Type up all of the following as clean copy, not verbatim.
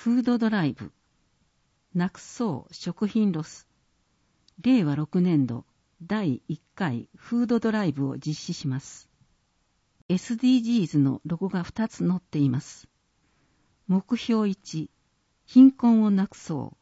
フードドライブ、なくそう食品ロス、令和6年度第1回フードドライブを実施します。SDGs のロゴが2つ載っています。目標1、貧困をなくそう。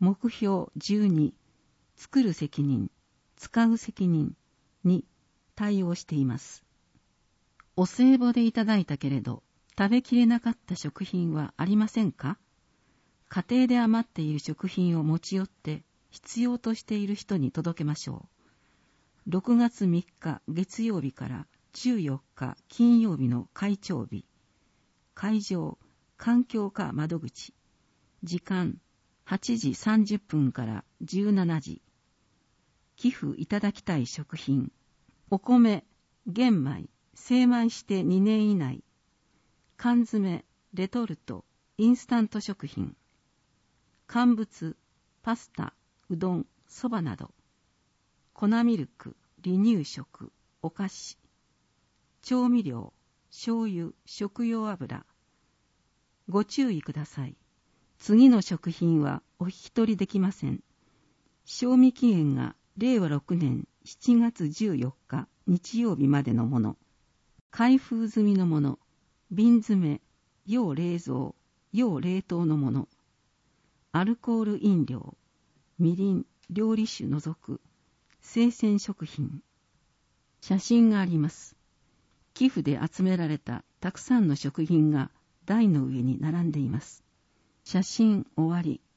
目標12、作る責任、使う責任に対応しています。お歳暮でいただいたけれど、食べきれなかった食品はありませんか？家庭で余っている食品を持ち寄って必要としている人に届けましょう。6月3日月曜日から14日金曜日の会長日。会場、環境課窓口。時間、8時30分から17時。寄付いただきたい食品。お米、玄米、精米して2年以内。缶詰、レトルト、インスタント食品。乾物、パスタ、うどん、そばなど。粉ミルク、離乳食、お菓子。調味料、醤油、食用油。ご注意ください。次の食品はお引き取りできません。賞味期限が令和6年7月14日日曜日までのもの。開封済みのもの、瓶詰め、要冷蔵、要冷凍のもの。アルコール飲料、みりん、料理酒除く、生鮮食品。写真があります。寄付で集められたたくさんの食品が台の上に並んでいます。写真終わり。